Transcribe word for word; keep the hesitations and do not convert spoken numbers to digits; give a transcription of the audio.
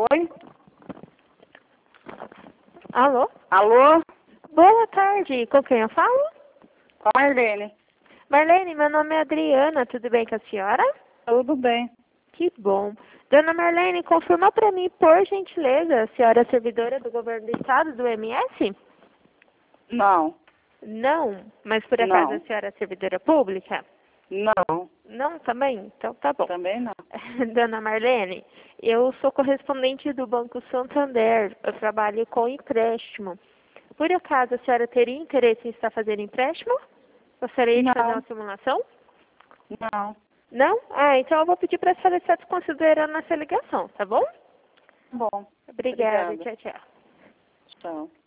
Oi? Alô? Alô? Boa tarde, com quem eu falo? Com a Marlene. Marlene, meu nome é Adriana, tudo bem com a senhora? Tudo bem. Que bom. Dona Marlene, confirma para mim, por gentileza, a senhora é servidora do governo do estado, do M S? Não. Não, mas por acaso a Não. senhora é servidora pública? Não. Não, também? Então tá bom. Também não. Dona Marlene, eu sou correspondente do Banco Santander, eu trabalho com empréstimo. Por acaso a senhora teria interesse em estar fazendo empréstimo? Gostaria de fazer Não. uma simulação? Não. Não? Ah, então eu vou pedir para a senhora estar desconsiderando essa ligação, tá bom? Bom. Obrigada, Obrigada. tchau, tchau. Tchau.